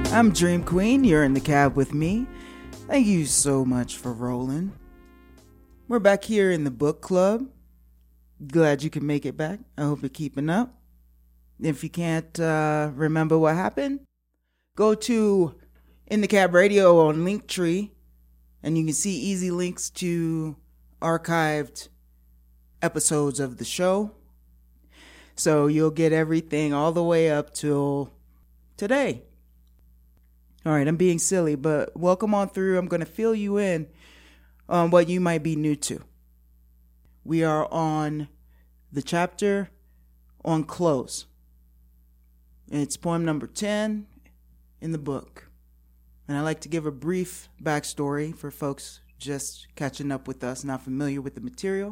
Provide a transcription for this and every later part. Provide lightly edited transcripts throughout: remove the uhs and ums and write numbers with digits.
I'm Dream Queen. You're in the cab with me. Thank you so much for rolling. We're back here in the book club. Glad you can make it back. I hope you're keeping up. If you can't remember what happened, go to In the Cab Radio on Linktree, and you can see easy links to archived episodes of the show. So you'll get everything all the way up till today. All right, I'm being silly, but welcome on through. I'm going to fill you in on what you might be new to. We are on the chapter on clothes. It's poem number 10 in the book. And I like to give a brief backstory for folks just catching up with us, not familiar with the material.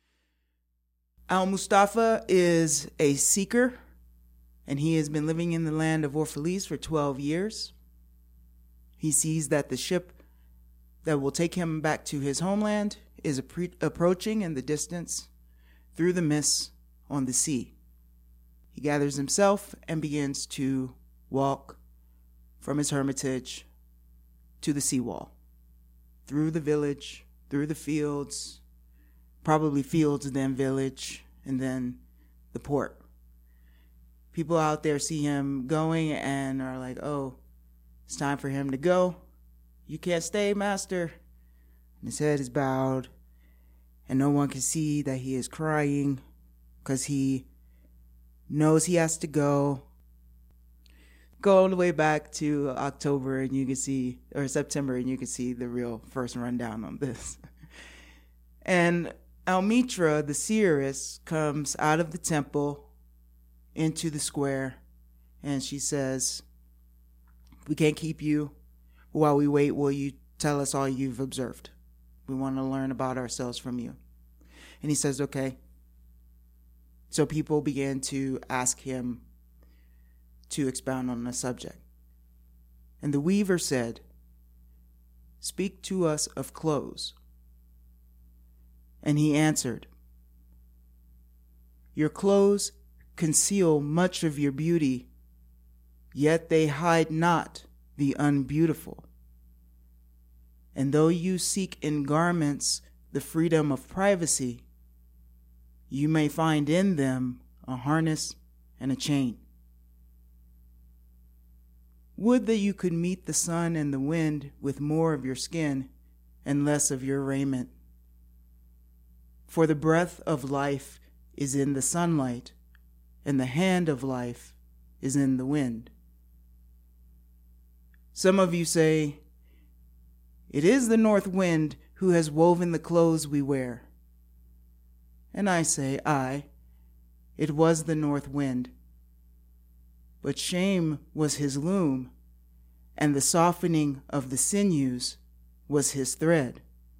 Al-Mustafa is a seeker, and he has been living in the land of Orphalese for 12 years. He sees that the ship that will take him back to his homeland is approaching in the distance through the mists on the sea. He gathers himself and begins to walk from his hermitage to the seawall, through the village, through the fields, probably fields, then village, and then the port. People out there see him going and are like, oh, it's time for him to go. You can't stay, master. And his head is bowed, and no one can see that he is crying because he knows he has to go. Go all the way back to October, and you can see, or September, and you can see the real first rundown on this. And Almitra, the seeress, comes out of the temple into the square, and she says, we can't keep you. While we wait, will you tell us all you've observed? We want to learn about ourselves from you. And he says, okay. So people began to ask him to expound on the subject. And the weaver said, speak to us of clothes. And he answered, your clothes conceal much of your beauty, yet they hide not the unbeautiful. And though you seek in garments the freedom of privacy, you may find in them a harness and a chain. Would that you could meet the sun and the wind with more of your skin and less of your raiment. For the breath of life is in the sunlight, and the hand of life is in the wind. Some of you say, it is the north wind who has woven the clothes we wear. And I say, aye, it was the north wind. But shame was his loom, and the softening of the sinews was his thread.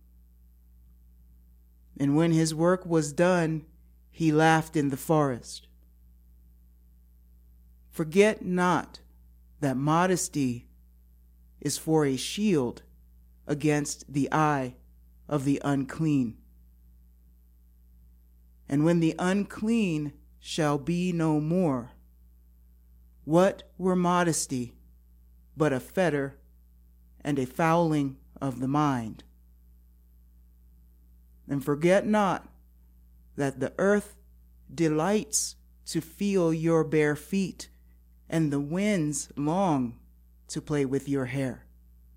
And when his work was done, he laughed in the forest. Forget not that modesty is for a shield against the eye of the unclean. And when the unclean shall be no more, what were modesty but a fetter and a fouling of the mind? And forget not that the earth delights to feel your bare feet, and the winds long to play with your hair.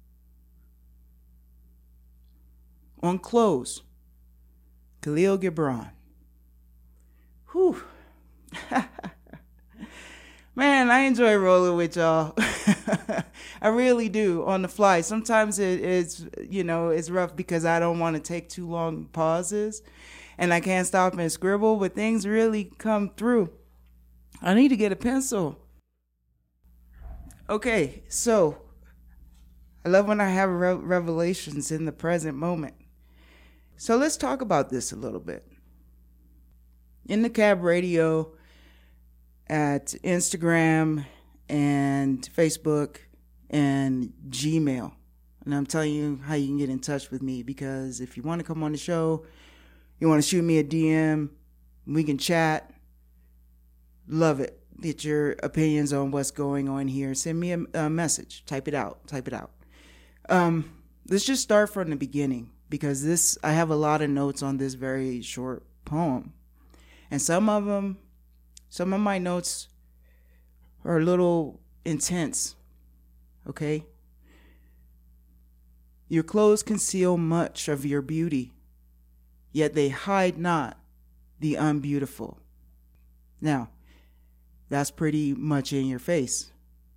On clothes, Khalil Gibran. Whew. Man, I enjoy rolling with y'all. I really do, on the fly. Sometimes it's rough because I don't want to take too long pauses and I can't stop and scribble, but things really come through. I need to get a pencil. Okay, so I love when I have revelations in the present moment. So let's talk about this a little bit. In the Cab Radio, at Instagram and Facebook and Gmail. And I'm telling you how you can get in touch with me, because if you want to come on the show, you want to shoot me a DM, we can chat. Love it. get your opinions on what's going on here, send me a message. Type it out. Let's just start from the beginning, because I have a lot of notes on this very short poem. And some of my notes are a little intense. Okay? Your clothes conceal much of your beauty, yet they hide not the unbeautiful. Now, that's pretty much in your face.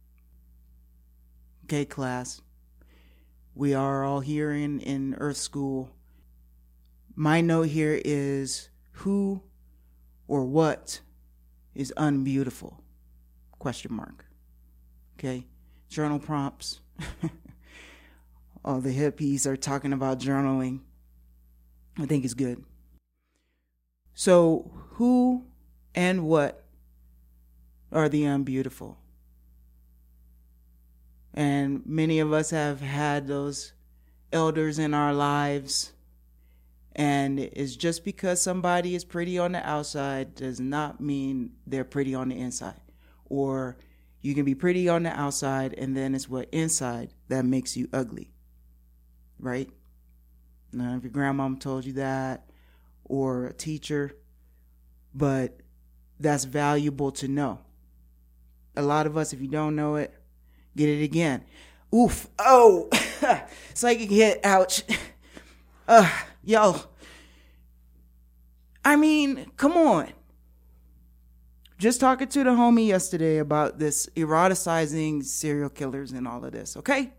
Okay, class. We are all here in Earth School. My note here is who or what is unbeautiful? Question mark. Okay, journal prompts. All the hippies are talking about journaling. I think it's good. So, who and what are the unbeautiful? And many of us have had those elders in our lives. And it's just because somebody is pretty on the outside does not mean they're pretty on the inside. Or you can be pretty on the outside and then it's what inside that makes you ugly. Right? Now, if your grandmama told you that, or a teacher, but that's valuable to know. A lot of us, if you don't know it, get it again. Oof. Oh. Psychic hit. Ouch. Yo. I mean, come on. Just talking to the homie yesterday about this eroticizing serial killers and all of this, okay?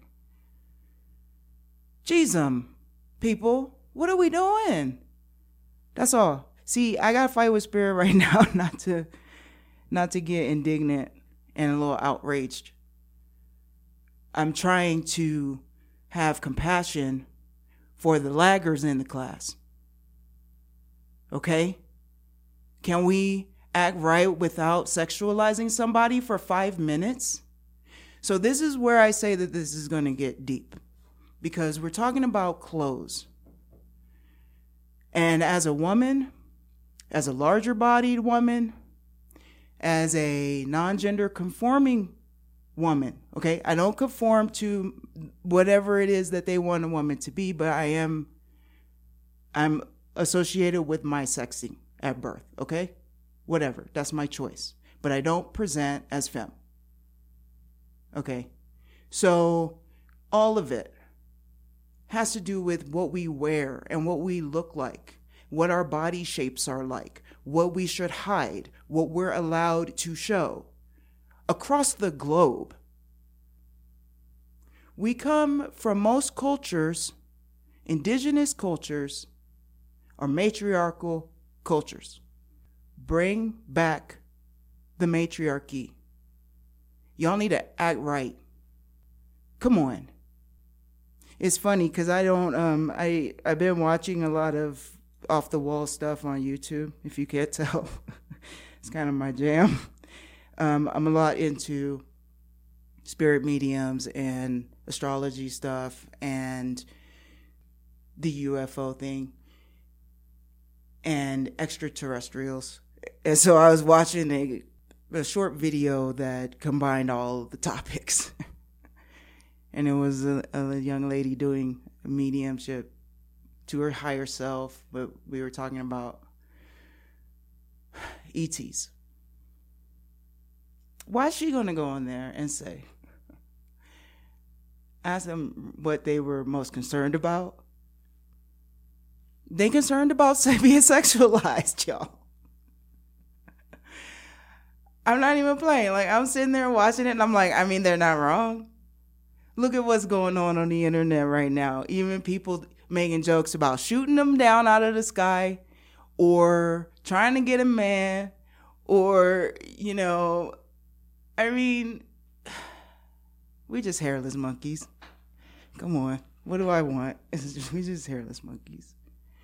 Jeez, people, what are we doing? That's all. See, I got to fight with spirit right now not to get indignant and a little outraged. I'm trying to have compassion for the laggers in the class. Okay? Can we act right without sexualizing somebody for 5 minutes? So this is where I say that this is going to get deep, because we're talking about clothes. And as a woman, as a larger bodied woman, as a non-gender conforming woman, okay? I don't conform to whatever it is that they want a woman to be, but I'm associated with my sexing at birth, okay? Whatever, that's my choice. But I don't present as femme. Okay? So all of it has to do with what we wear and what we look like, what our body shapes are like, what we should hide, what we're allowed to show. Across the globe, we come from most cultures, indigenous cultures, or matriarchal cultures. Bring back the matriarchy. Y'all need to act right. Come on. It's funny because I've been watching a lot of off the wall stuff on YouTube, if you can't tell. It's kind of my jam. I'm a lot into spirit mediums and astrology stuff and the UFO thing and extraterrestrials. And so I was watching a short video that combined all the topics. And it was a young lady doing a mediumship to her higher self, but we were talking about ETs. Why is she going to go on there and say, ask them what they were most concerned about? They concerned about being sexualized, y'all. I'm not even playing. Like, I'm sitting there watching it and I'm like, I mean, they're not wrong. Look at what's going on the internet right now. Even people making jokes about shooting them down out of the sky or trying to get a man or, I mean, we just hairless monkeys. Come on. What do I want? We just hairless monkeys.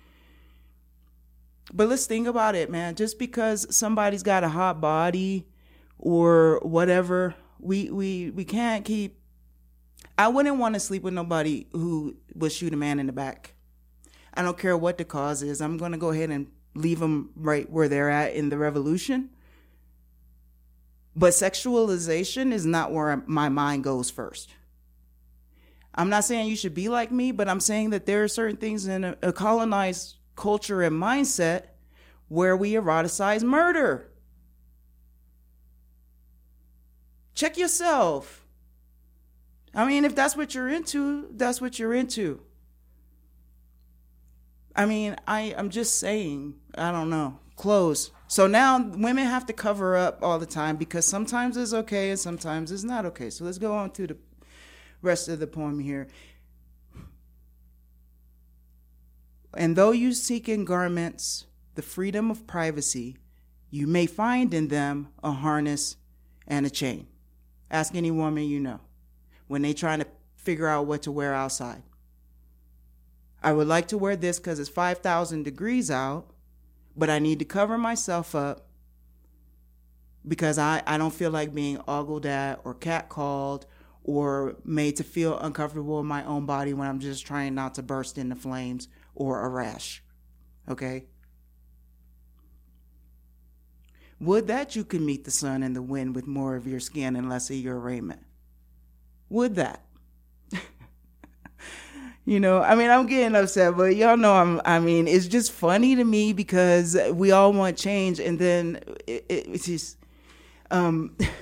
But let's think about it, man. Just because somebody's got a hot body or whatever, we can't keep. I wouldn't want to sleep with nobody who would shoot a man in the back. I don't care what the cause is. I'm going to go ahead and leave them right where they're at in the revolution. But sexualization is not where my mind goes first. I'm not saying you should be like me, but I'm saying that there are certain things in a colonized culture and mindset where we eroticize murder. Check yourself. I mean, if that's what you're into, that's what you're into. I mean, I'm just saying, I don't know. Clothes. So now women have to cover up all the time because sometimes it's okay and sometimes it's not okay. So let's go on to the rest of the poem here. And though you seek in garments the freedom of privacy, you may find in them a harness and a chain. Ask any woman you know when they trying to figure out what to wear outside. I would like to wear this because it's 5,000 degrees out, but I need to cover myself up because I don't feel like being ogled at or catcalled or made to feel uncomfortable in my own body when I'm just trying not to burst into flames or a rash. Okay? Would that you could meet the sun and the wind with more of your skin and less of your raiment. Would that? You know, I mean, I'm getting upset, but y'all know it's just funny to me because we all want change. And then it's just, I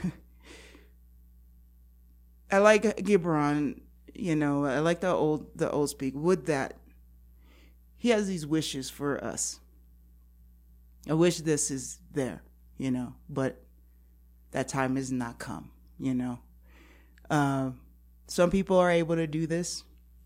like Gibran, you know, I like the old speak. Would that he has these wishes for us. I wish this is there, you know, but that time has not come, you know. Some people are able to do this.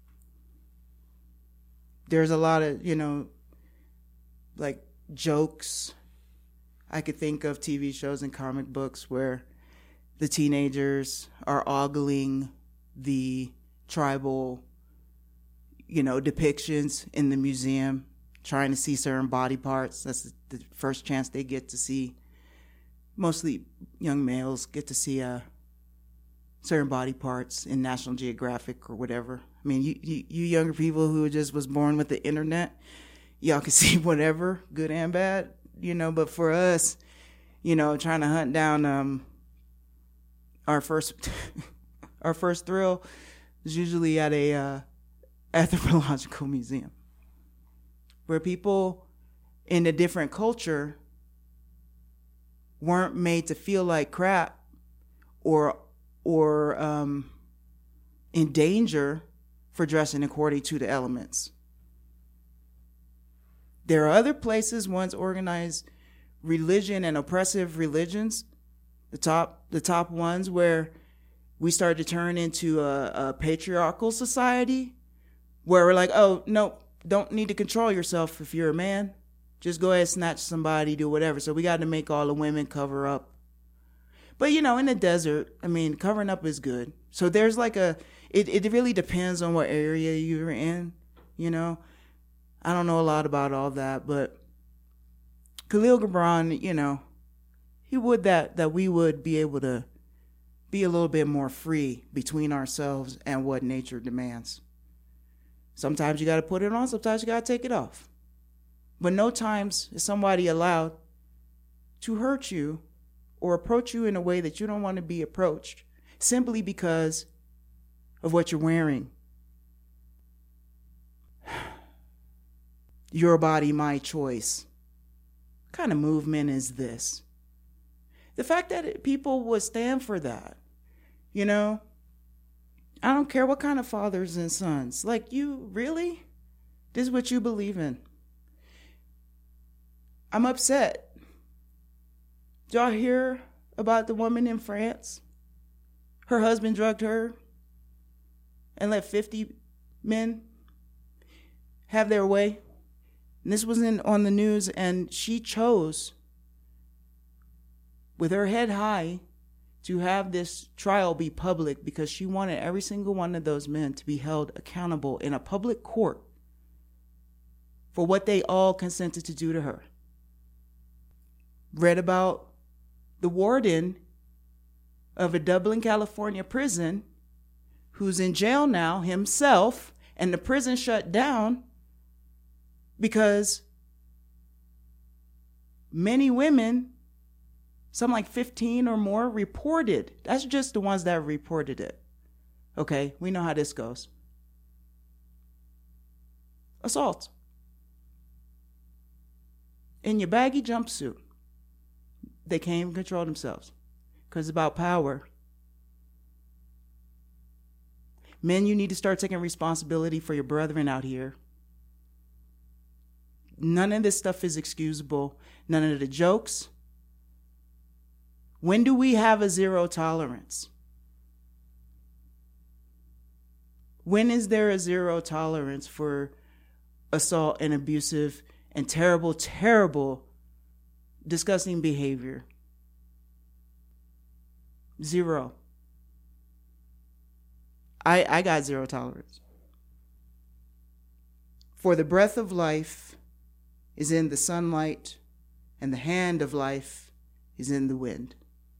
There's a lot of, you know, like jokes. I could think of TV shows and comic books where the teenagers are ogling the tribal, you know, depictions in the museum, trying to see certain body parts. That's the first chance they get to see. Mostly young males get to see certain body parts in National Geographic or whatever. I mean, you younger people who just was born with the internet, y'all can see whatever, good and bad, you know. But for us, you know, trying to hunt down our first thrill is usually at a anthropological museum where people in a different culture weren't made to feel like crap or in danger for dressing according to the elements. There are other places once organized religion and oppressive religions, the top ones where we start to turn into a patriarchal society where we're like, oh, no, don't need to control yourself if you're a man. Just go ahead, snatch somebody, do whatever. So we got to make all the women cover up. But, you know, in the desert, I mean, covering up is good. So there's like it really depends on what area you're in, you know. I don't know a lot about all that, but Khalil Gibran, you know, he would that we would be able to be a little bit more free between ourselves and what nature demands. Sometimes you got to put it on, sometimes you got to take it off. But no times is somebody allowed to hurt you or approach you in a way that you don't want to be approached simply because of what you're wearing. Your body, my choice. What kind of movement is this? The fact that people would stand for that, you know, I don't care what kind of fathers and sons. Like, you really? This is what you believe in. I'm upset. Did y'all hear about the woman in France? Her husband drugged her and let 50 men have their way. And this was on the news, and she chose, with her head high, to have this trial be public because she wanted every single one of those men to be held accountable in a public court for what they all consented to do to her. Read about the warden of a Dublin, California prison who's in jail now himself, and the prison shut down because many women Some like 15 or more reported. That's just the ones that reported it. Okay, we know how this goes. Assault. In your baggy jumpsuit. They can't even control themselves. Because it's about power. Men, you need to start taking responsibility for your brethren out here. None of this stuff is excusable. None of the jokes. When do we have a zero tolerance? When is there a zero tolerance for assault and abusive and terrible, terrible, disgusting behavior? Zero. I got zero tolerance. For the breath of life is in the sunlight, and the hand of life is in the wind.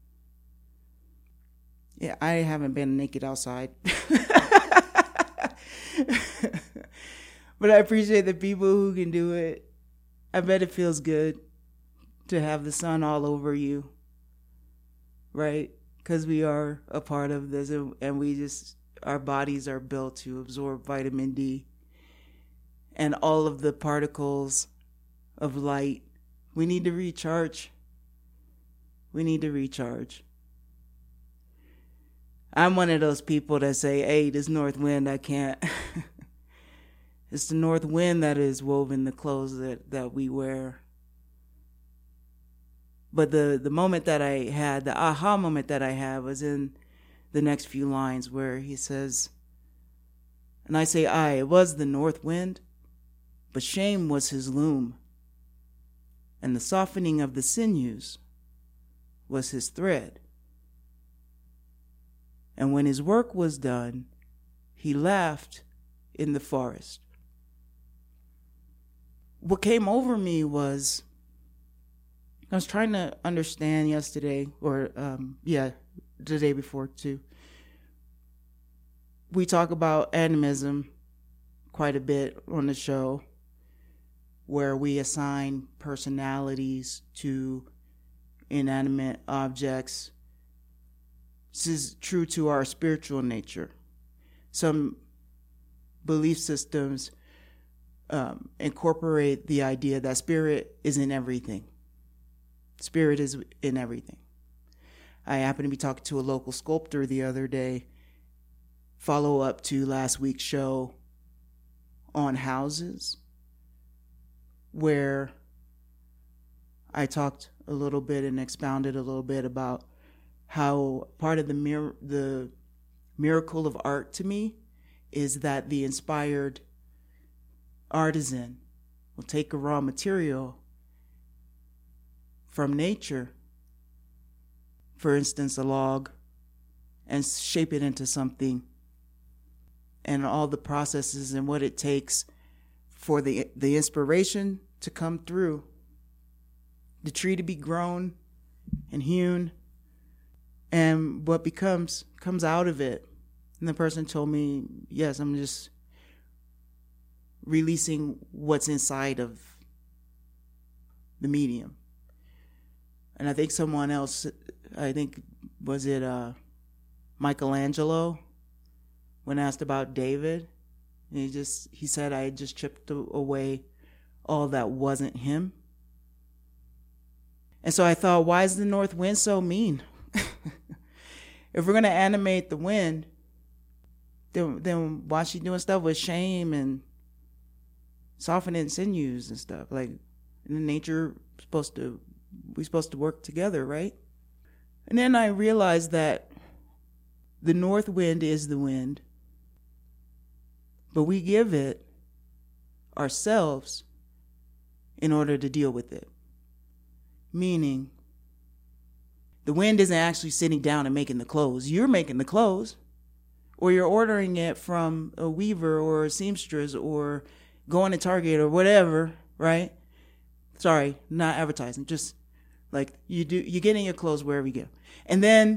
Yeah, I haven't been naked outside. But I appreciate the people who can do it. I bet it feels good to have the sun all over you, right? Because we are a part of this, and our bodies are built to absorb vitamin D and all of the particles of light. We need to recharge. We need to recharge. I'm one of those people that say, hey, this north wind, I can't. It's the north wind that is woven the clothes that we wear. But the moment that I had, the aha moment that I had was in the next few lines where he says, and I say, it was the north wind, but shame was his loom, and the softening of the sinews was his thread. And when his work was done, he laughed in the forest. What came over me was, I was trying to understand yesterday, or the day before too. We talk about animism quite a bit on the show, where we assign personalities to inanimate objects. This is true to our spiritual nature. Some belief systems incorporate the idea that spirit is in everything. Spirit is in everything. I happened to be talking to a local sculptor the other day, follow up to last week's show on houses, where I talked a little bit and expounded a little bit about how part of the miracle of art to me is that the inspired artisan will take a raw material from nature, for instance, a log, and shape it into something, and all the processes and what it takes for the inspiration to come through, the tree to be grown and hewn, and what comes out of it. And the person told me, yes, I'm just releasing what's inside of the medium. And I think someone else, was it Michelangelo, when asked about David, and he said, I just chipped away all that wasn't him. And so I thought, why is the north wind so mean? If we're going to animate the wind, then why is she doing stuff with shame and softening sinews and stuff? Like, in nature, we're supposed to work together, right? And then I realized that the north wind is the wind, but we give it ourselves in order to deal with it. Meaning, the wind isn't actually sitting down and making the clothes. You're making the clothes, or you're ordering it from a weaver or a seamstress, or going to Target or whatever, right? Sorry, not advertising. Just like you're getting your clothes wherever you go. And then,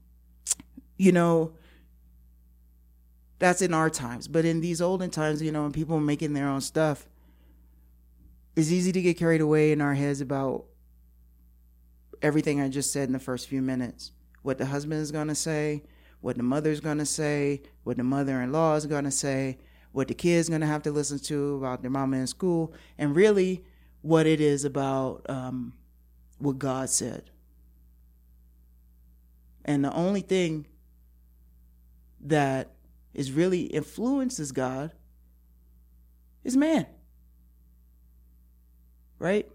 that's in our times. But in these olden times, when people are making their own stuff, it's easy to get carried away in our heads about everything I just said in the first few minutes. What the husband is going to say, what the mother's going to say, what the mother-in-law is going to say, what the kid's going to have to listen to about their mama in school, and really what it is about what God said. And the only thing that is really influences God is man. Right?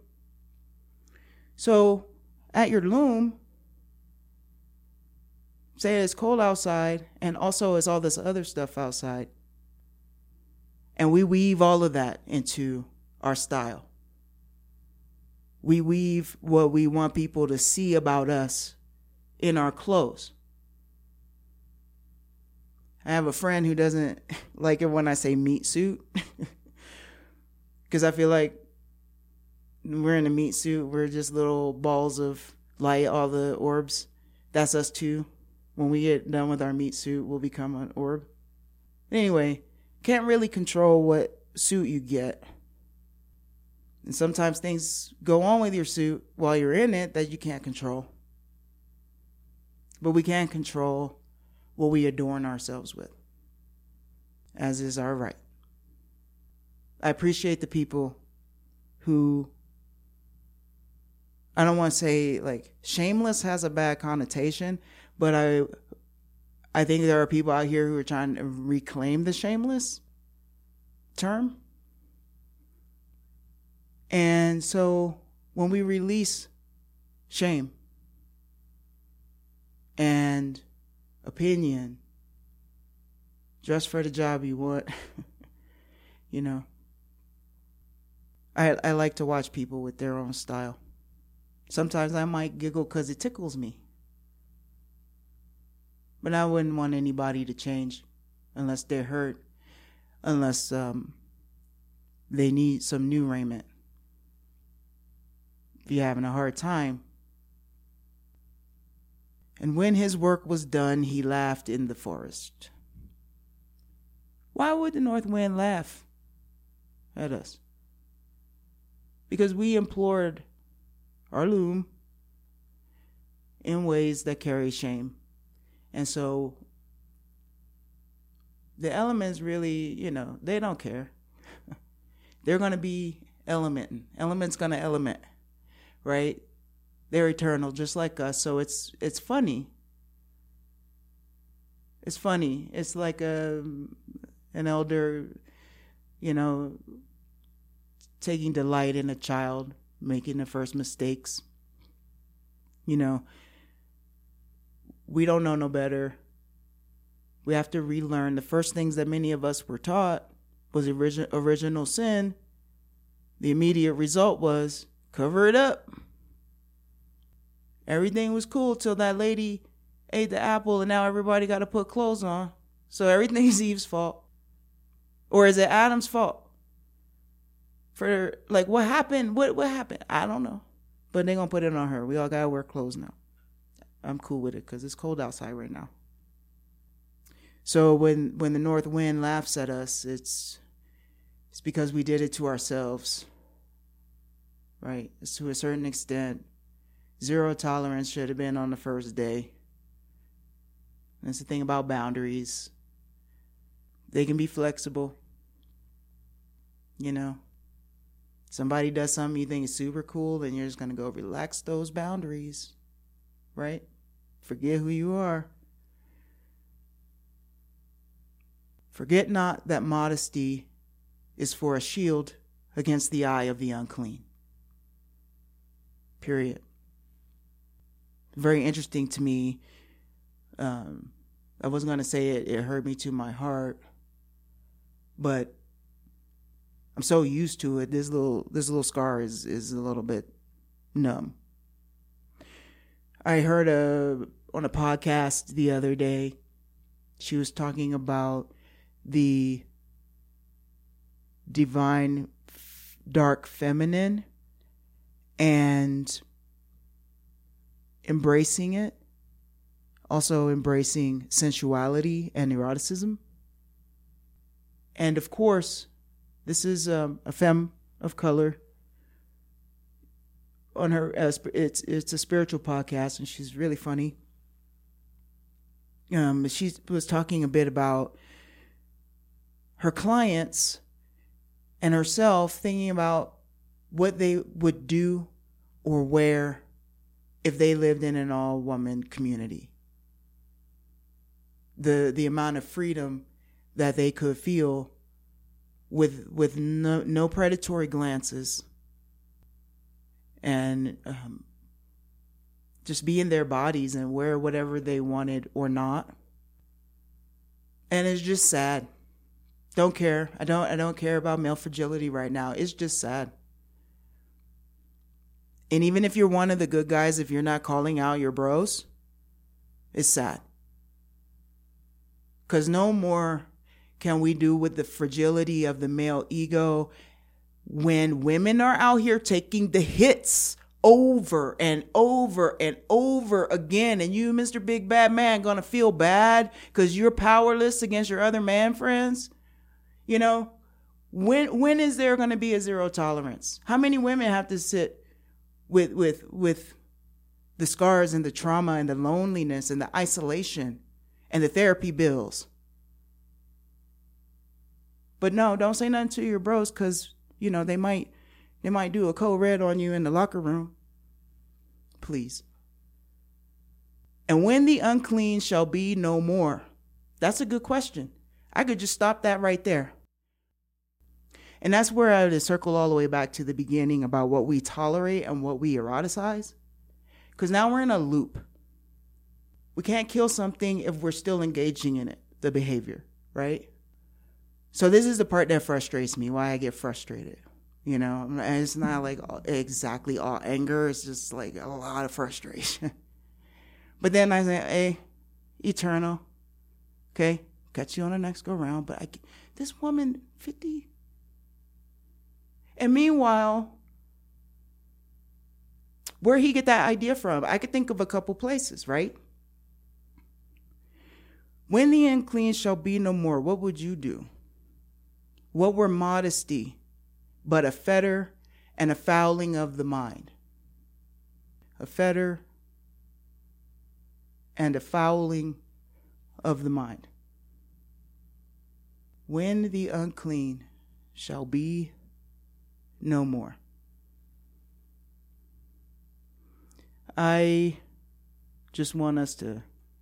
So at your loom, say it's cold outside, and also it's all this other stuff outside. And we weave all of that into our style. We weave what we want people to see about us in our clothes. I have a friend who doesn't like it when I say meat suit. Because I feel like we're in a meat suit. We're just little balls of light, all the orbs. That's us too. When we get done with our meat suit, we'll become an orb. Anyway, can't really control what suit you get. And sometimes things go on with your suit while you're in it that you can't control. But we can control what we adorn ourselves with, as is our right. I appreciate the people who, I don't want to say like shameless has a bad connotation, but I think there are people out here who are trying to reclaim the shameless term. And so when we release shame and opinion, dress for the job you want, you know, I like to watch people with their own style. Sometimes I might giggle because it tickles me. But I wouldn't want anybody to change unless they're hurt, unless they need some new raiment. If you're having a hard time. And when his work was done, he laughed in the forest. Why would the north wind laugh at us? Because we implored our loom in ways that carry shame. And so the elements really, you know, they don't care. They're going to be elementing. Element's going to element, right? They're eternal, just like us. So it's funny. It's funny. It's like an elder, you know, taking delight in a child making the first mistakes. You know, we don't know no better. We have to relearn the first things that many of us were taught was original sin. The immediate result was cover it up. Everything was cool till that lady ate the apple and now everybody got to put clothes on. So everything's Eve's fault. Or is it Adam's fault? For like what happened? What happened? I don't know. But they're going to put it on her. We all got to wear clothes now. I'm cool with it because it's cold outside right now. So when the north wind laughs at us, it's because we did it to ourselves. Right? It's to a certain extent. Zero tolerance should have been on the first day. That's the thing about boundaries. They can be flexible. You know, somebody does something you think is super cool, and you're just going to go relax those boundaries. Right? Forget who you are. Forget not that modesty is for a shield against the eye of the unclean. Period. Very interesting to me. I wasn't going to say it hurt me to my heart, but I'm so used to it. This little scar is a little bit numb. I heard on a podcast the other day, she was talking about the divine dark feminine and embracing it, also embracing sensuality and eroticism. And of course, this is a femme of color on her, it's a spiritual podcast, and she's really funny. She was talking a bit about her clients and herself, thinking about what they would do or wear if they lived in an all-woman community. The amount of freedom that they could feel with no predatory glances, and just be in their bodies and wear whatever they wanted or not. And it's just sad. Don't care. I don't care about male fragility right now. It's just sad. And even if you're one of the good guys, if you're not calling out your bros, it's sad. Because no more can we do with the fragility of the male ego when women are out here taking the hits over and over and over again, and you, Mr. Big Bad Man, gonna feel bad because you're powerless against your other man friends. You know, when is there gonna be a zero tolerance? How many women have to sit with the scars and the trauma and the loneliness and the isolation and the therapy bills? But no, don't say nothing to your bros, because you know they might do a code red on you in the locker room. Please. And when the unclean shall be no more? That's a good question. I could just stop that right there. And that's where I would circle all the way back to the beginning about what we tolerate and what we eroticize. Because now we're in a loop. We can't kill something if we're still engaging in it, the behavior, right? So this is the part that frustrates me, why I get frustrated. You know, and it's not like exactly all anger. It's just like a lot of frustration. But then I say, hey, eternal. Okay, catch you on the next go round. But this woman, 50. And meanwhile, where he get that idea from? I could think of a couple places, right? When the unclean shall be no more, what would you do? What were modesty but a fetter and a fouling of the mind? A fetter and a fouling of the mind. When the unclean shall be no more. I just want us to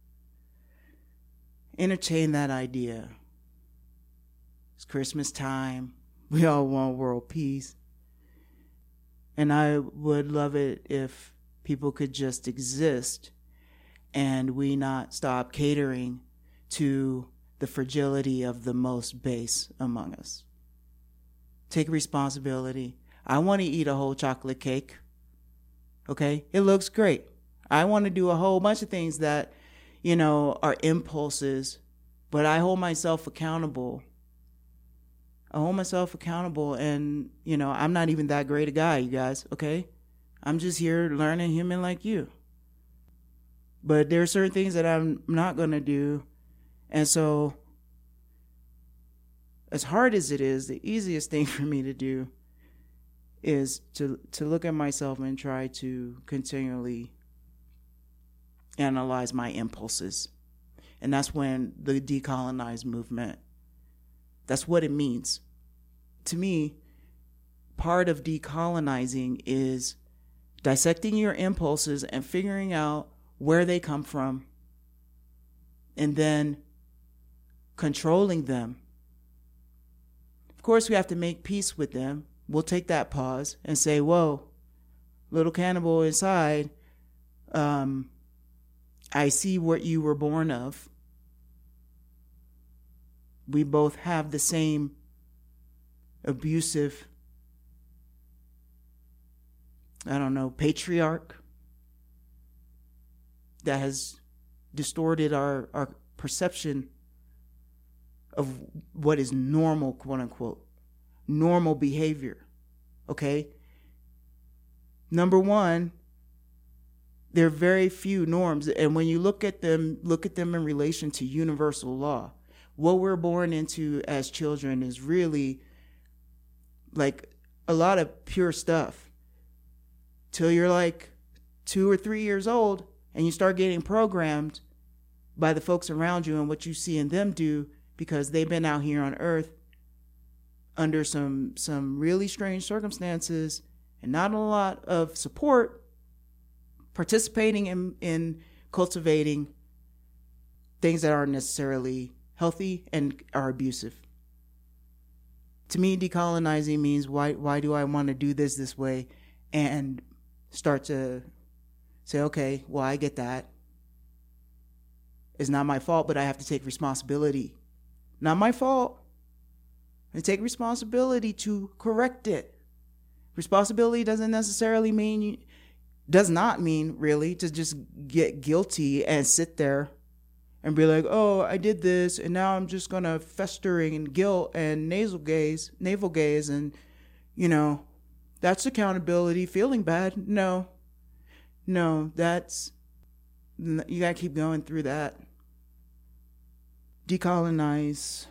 entertain that idea. It's Christmas time. We all want world peace. And I would love it if people could just exist and we not stop catering to the fragility of the most base among us. Take responsibility. I want to eat a whole chocolate cake. Okay? It looks great. I want to do a whole bunch of things that, you know, are impulses, but I hold myself accountable. And, you know, I'm not even that great a guy, you guys, okay? I'm just here learning human like you. But there are certain things that I'm not going to do. And so, as hard as it is, the easiest thing for me to do is to look at myself and try to continually analyze my impulses. And that's when the decolonize movement, that's what it means. To me, part of decolonizing is dissecting your impulses and figuring out where they come from, and then controlling them. Of course, we have to make peace with them. We'll take that pause and say, whoa, little cannibal inside, I see what you were born of. We both have the same abusive, patriarch that has distorted our perception of what is normal, quote unquote, normal behavior. Okay? Number one, there are very few norms. And when you look at them in relation to universal law. What we're born into as children is really like a lot of pure stuff. till you're like 2 or 3 years old, and you start getting programmed by the folks around you and what you see in them do, because they've been out here on earth under some really strange circumstances and not a lot of support, participating in cultivating things that aren't necessarily healthy and are abusive. To me, decolonizing means why do I want to do this way, and start to say, okay, well, I get that. It's not my fault, but I have to take responsibility. Not my fault. I take responsibility to correct it. Responsibility does not mean really to just get guilty and sit there and be like, oh, I did this, and now I'm just gonna fester in guilt and navel gaze, and that's accountability. Feeling bad? No, that's, you gotta keep going through that. Decolonize,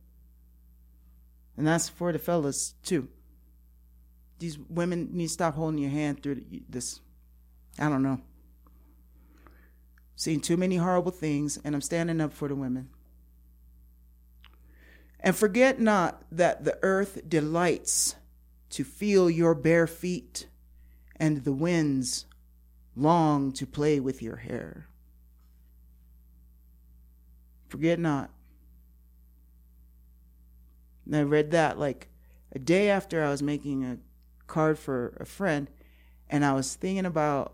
and that's for the fellas too. These women need to stop holding your hand through this. I don't know. Seen too many horrible things, and I'm standing up for the women. And forget not that the earth delights to feel your bare feet, and the winds long to play with your hair. Forget not. And I read that like a day after I was making a card for a friend, and I was thinking about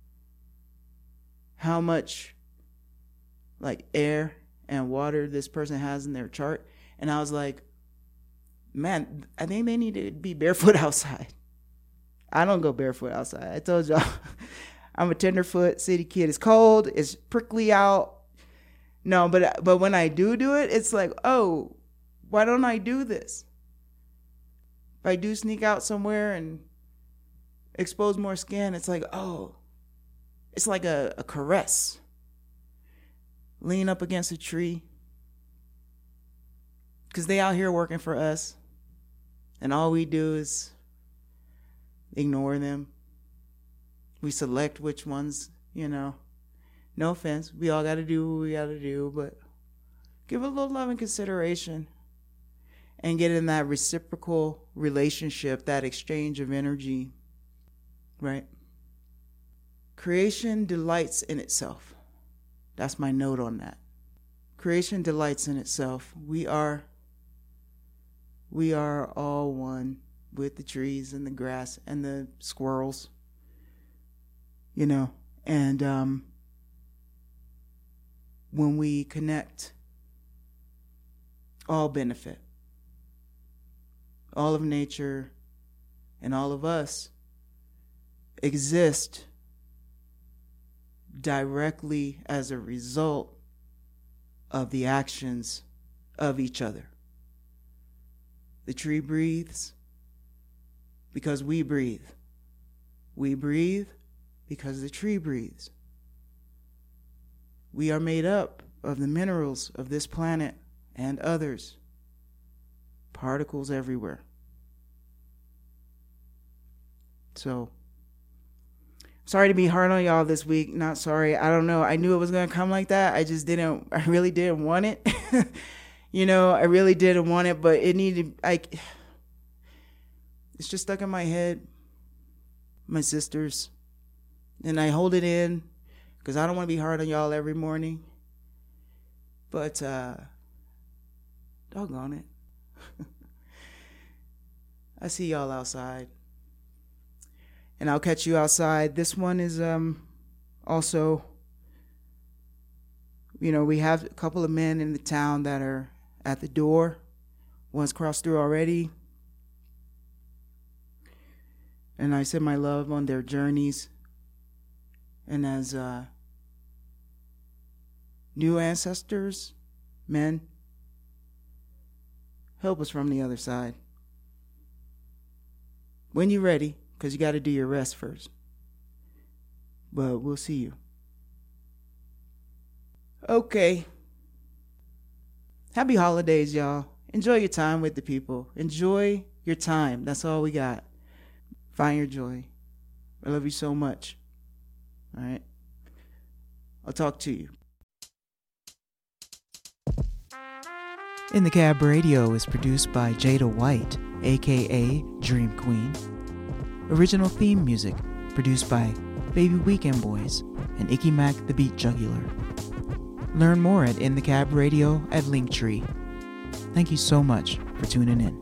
how much like air and water this person has in their chart, and I was like, man, I think they need to be barefoot outside. I don't go barefoot outside. I told y'all, I'm a tenderfoot city kid. It's cold, it's prickly out. No, but when I do it, it's like, oh, why don't I do this? If I do sneak out somewhere and expose more skin, it's like, oh, it's like a caress. Lean up against a tree. Because they out here working for us. And all we do is ignore them. We select which ones, no offense. We all got to do what we got to do. But give a little love and consideration. And get in that reciprocal relationship, that exchange of energy. Right? Creation delights in itself. That's my note on that. Creation delights in itself. We are all one with the trees and the grass and the squirrels. And when we connect, all benefit. All of nature and all of us exist directly as a result of the actions of each other. The tree breathes because we breathe. We breathe because the tree breathes. We are made up of the minerals of this planet and others. Particles everywhere. So, sorry to be hard on y'all this week. Not sorry. I don't know. I knew it was going to come like that. I really didn't want it. I really didn't want it, but it needed, it's just stuck in my head. My sisters. And I hold it in because I don't want to be hard on y'all every morning. But, doggone it. I see y'all outside. And I'll catch you outside. This one is also, we have a couple of men in the town that are at the door. One's crossed through already. And I send my love on their journeys. And as new ancestors, men, help us from the other side. When you're ready, because you got to do your rest first. But we'll see you. Okay. Happy holidays, y'all. Enjoy your time with the people. Enjoy your time. That's all we got. Find your joy. I love you so much. All right? I'll talk to you. In the Cab Radio is produced by Jada White, aka Dream Queen. Original theme music produced by Baby Weekend Boys and Icky Mac the Beat Jugular. Learn more at In the Cab Radio at Linktree. Thank you so much for tuning in.